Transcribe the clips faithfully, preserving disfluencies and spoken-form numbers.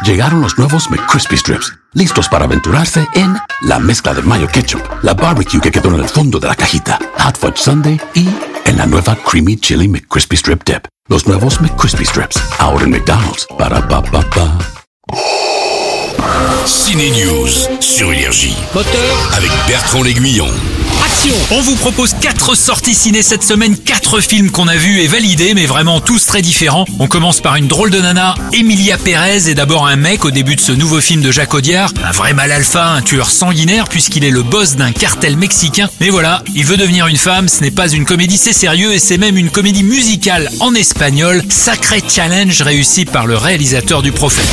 Llegaron los nuevos McCrispy Strips, listos para aventurarse en la mezcla de mayo ketchup, la barbecue que quedó en el fondo de la cajita, Hot Fudge Sundae y en la nueva Creamy Chili McCrispy Strip Dip. Los nuevos McCrispy Strips, ahora en McDonald's. Para pa pa pa. Ciné News sur Énergie. Moteur. Avec Bertrand L'Aiguillon. Action. On vous propose quatre sorties ciné cette semaine, quatre films qu'on a vus et validés, mais vraiment tous très différents. On commence par une drôle de nana, Emilia Pérez, est d'abord un mec au début de ce nouveau film de Jacques Audiard. Un vrai mal alpha, un tueur sanguinaire puisqu'il est le boss d'un cartel mexicain. Mais voilà, il veut devenir une femme, ce n'est pas une comédie, c'est sérieux et c'est même une comédie musicale en espagnol. Sacré challenge réussi par le réalisateur du Prophète.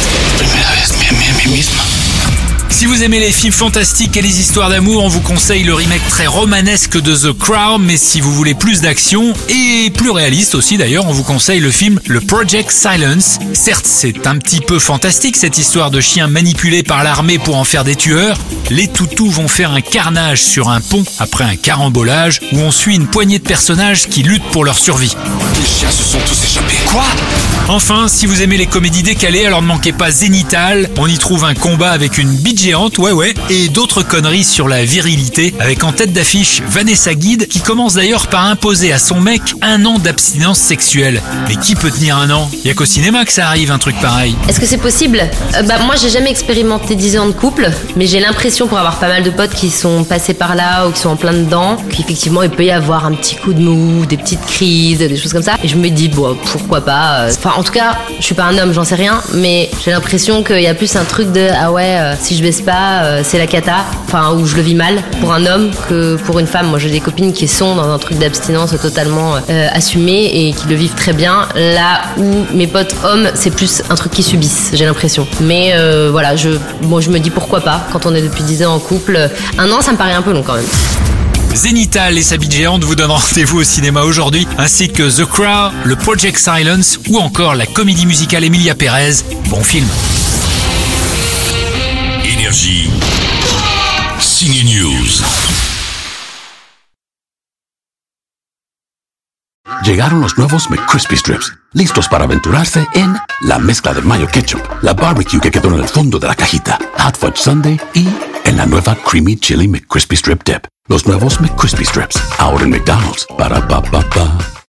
Si vous aimez les films fantastiques et les histoires d'amour, on vous conseille le remake très romanesque de The Crown, mais si vous voulez plus d'action et plus réaliste aussi d'ailleurs, on vous conseille le film Le Project Silence. Certes, c'est un petit peu fantastique cette histoire de chiens manipulés par l'armée pour en faire des tueurs. Les toutous vont faire un carnage sur un pont après un carambolage où on suit une poignée de personnages qui luttent pour leur survie. Les chiens se sont tous échappés. Quoi ? Enfin, si vous aimez les comédies décalées, alors ne manquez pas Zénithal. On y trouve un combat avec une bite géante, ouais ouais, et d'autres conneries sur la virilité, avec en tête d'affiche Vanessa Guide, qui commence d'ailleurs par imposer à son mec un an d'abstinence sexuelle. Mais qui peut tenir un an ? Y'a qu'au cinéma que ça arrive, un truc pareil. Est-ce que c'est possible ? euh, Bah moi j'ai jamais expérimenté dix ans de couple, mais j'ai l'impression, pour avoir pas mal de potes qui sont passés par là ou qui sont en plein dedans, qu'effectivement il peut y avoir un petit coup de mou, des petites crises, des choses comme ça, et je me dis bon pourquoi pas. Enfin en tout cas, je suis pas un homme, j'en sais rien, mais j'ai l'impression qu'il y a plus un truc de ah ouais, euh, si je baisse pas, euh, c'est la cata, enfin où je le vis mal pour un homme que pour une femme. Moi j'ai des copines qui sont dans un truc d'abstinence totalement euh, assumé et qui le vivent très bien, là où mes potes hommes c'est plus un truc qu'ils subissent, j'ai l'impression. Mais euh, voilà, je, bon, je me dis pourquoi pas, quand on est depuis dix ans en couple, un an ça me paraît un peu long quand même. Zénithal et sa bite géante vous donnent rendez-vous au cinéma aujourd'hui, ainsi que The Crown, le Project Silence ou encore la comédie musicale Emilia Pérez. Bon film. Énergie. Ciné News. Llegaron los nuevos McCrispy Strips, listos para aventurarse en la mezcla de mayo ketchup, la barbecue que quedó en el fondo de la cajita, Hot Fudge Sundae y en la nueva Creamy Chili McCrispy Strip Dip. Los nuevos McCrispy Strips, ahora en McDonald's. Para pa pa pa.